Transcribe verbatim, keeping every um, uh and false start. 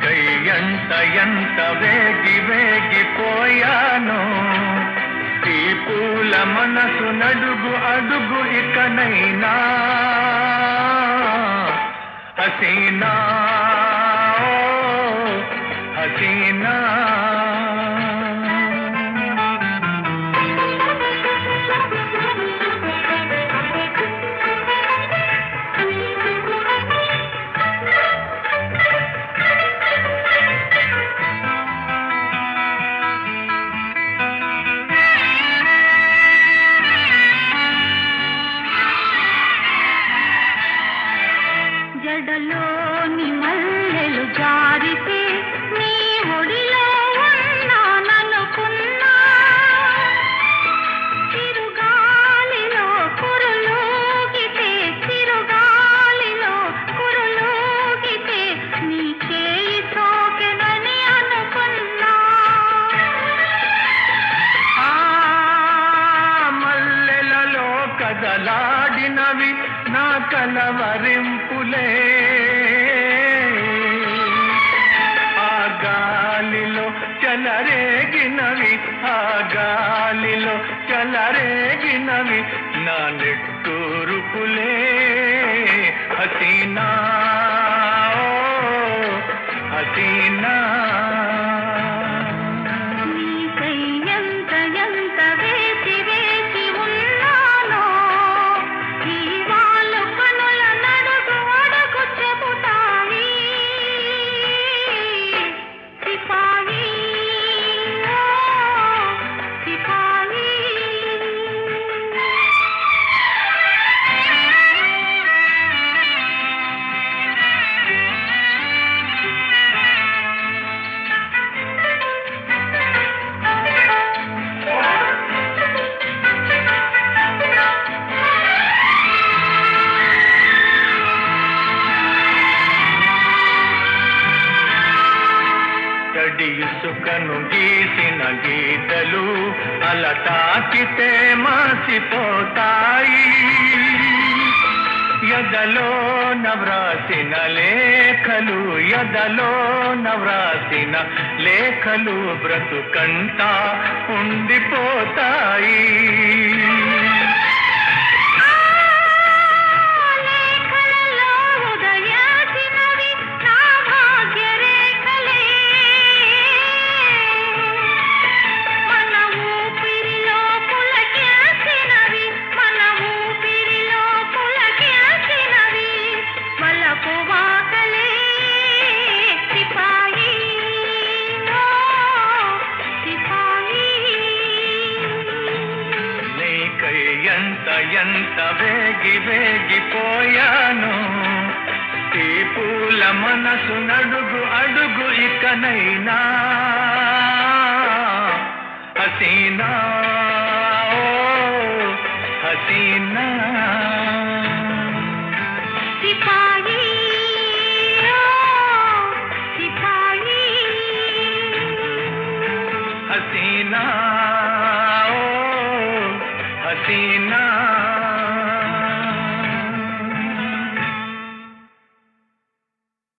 నీకై ఎంత ఎంత వేగి వేగిపోయాను ఈ పూల మనసు నడుగు అడుగు ఇకనైనా హసీనా హసీనా జడలోని మల్లెలు జారితే నీ ఒడిలో ఉన్నాననుకున్నా చిరుగాలిలో కురులూగితే చిరుగాలిలో కురులూగితే నీ చేయి సోకెనని అనుకున్నా ఆ మల్లెలలో కదలాడినవి నా కలవరింపులే ఆ గాలిలో చలరేగినవి ఆ గాలిలో చలరేగినవి నా నిట్టూరుపులే హసీనా ఓ హసీనా నీకై ఎంత ఎంత వేచి వేచి ఉన్నానో ఈ వాళ్ళు కనుల నడుగు అడుగు చెబుతాయి సిపాయి ఓ సిపాయి తడి ఇసుకను గీసిన గీతలు అలా తాకితే మాసిపోతాయి ఎదలో నవ్రాసిన లేఖలు ఎదలో నవ్రాసిన లేఖలు బ్రతుకంతా ఉండిపోతాయి లేఖలలో ఉదయాసినవి నా భాగ్యరేఖలే మన ఊపిరిలో పులకించినవి మన ఊపిరిలో పులకించినవి వలపు వాకలే సిపాయి ఓ సిపాయి నీకై ఎంత ఎంత వేగి వేగిపోయాను ఈ పూల మనసు నడుగు అడుగు ఇకనైనా హసీనా ఓ హసీనా సిపాయి ఓ సిపాయి హసీనా ఓ హసీనా